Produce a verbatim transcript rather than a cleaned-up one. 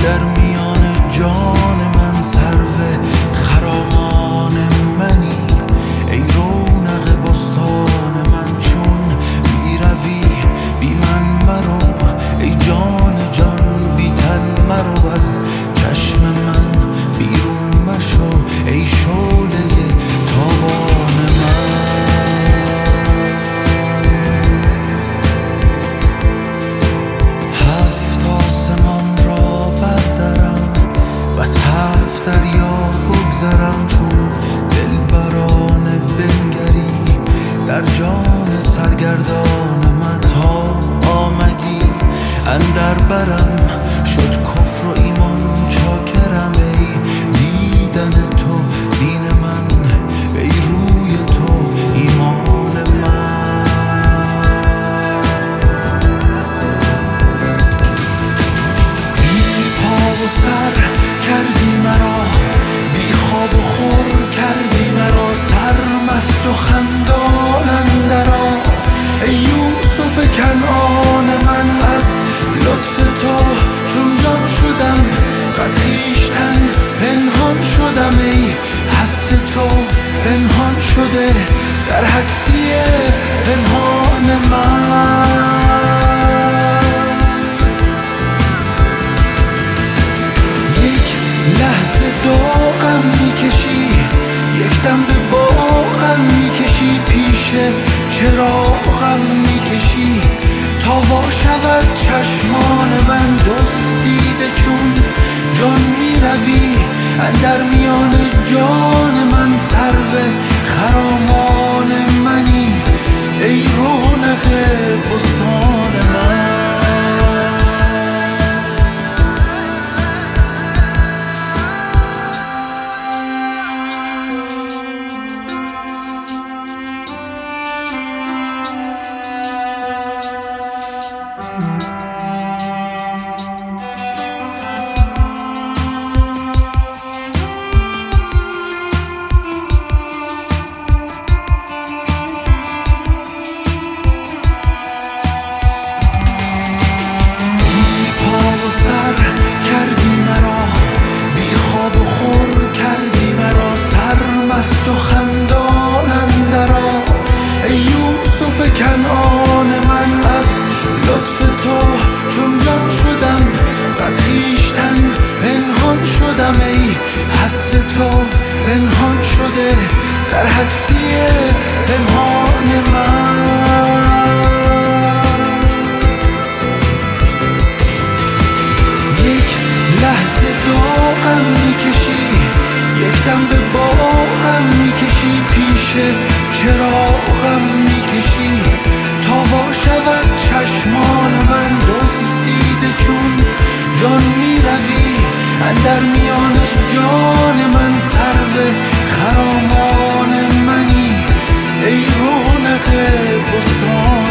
در میان جان من سرو خرامان منی. ای رونق بستان من چون میروی بی من مرو. ای جان جان بی تن مرو از چشم من بیرون مشو. ای شعله تابان من هفت آسمان را بردرم و از هفت دریا بگذرم چون دلبرانه بنگری در جان سرگردان من. تا آمدی اندر برم شد کفر و ایمان چاکرم. ای دیدن تو دین من ای روی تو ایمان من. بی پا و سر کردی مرا بی خواب و خور کردی مرا. سرمست و خندان اندرآ ای یوسف کنعان من. از لطف تو چون جان شدم و از خویشتن پنهان شدم. ای هست تو پنهان شده در هستی پنهان من. یک لحظه داغم میکشی یک دم به باغم میکشی. پیش چراغم میکشی تا وا شود چشمان من. دزدیده چون جان میروی اندر میان جان من. سرو خرامان منی ای رونق بستان من. و خندان اندرآ ای یوسف کنعان من. از لطف تو چون جان شدم و از خویشتن پنهان شدم. ای هست تو پنهان شده در هستی پنهان من. یک لحظه داغم میکشی یک دم به باغم میکشی. پیش چراغم میکشی تا وا شود چشمان من. دزدیده چون جان میروی اندر میان جان من. سرو خرامان منی ای رونق بستان